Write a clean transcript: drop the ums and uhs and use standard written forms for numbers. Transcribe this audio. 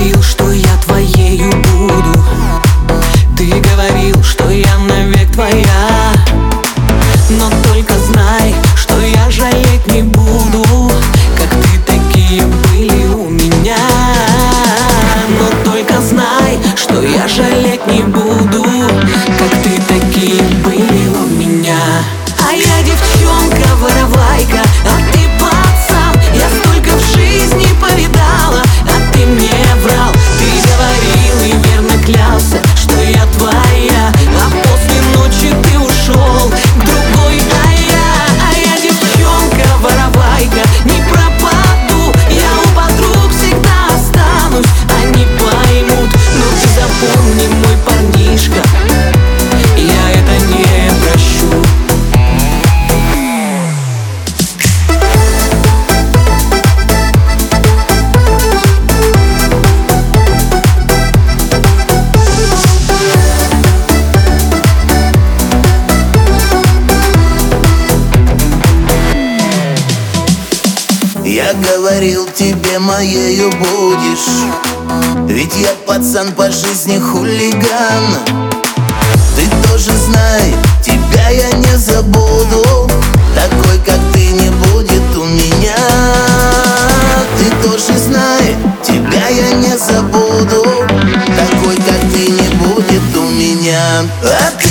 говорил, что я твоею буду. Ты говорил, что я навек твоя. Но только знай, что я жалеть не буду, как ты такие были у меня. Но только знай, что я жалеть не буду, как ты такие были у меня. А я девчонка-воровайка, а ты пацан. Я столько в жизни повидала, а ты мне врал. Ты говорил и верно клялся, что я твоя, а после ночи ты ушел к другой. А я девчонка-воровайка, не пропаду. Я у подруг всегда останусь, они поймут. Но ты запомни, мой парнишка, я это не прощу. Я говорил тебе, моею будешь, ведь я пацан по жизни хулиган. Ты тоже знай, тебя я не забуду, такой как ты не будет у меня. Ты тоже знай, тебя я не забуду, такой как ты не будет у меня.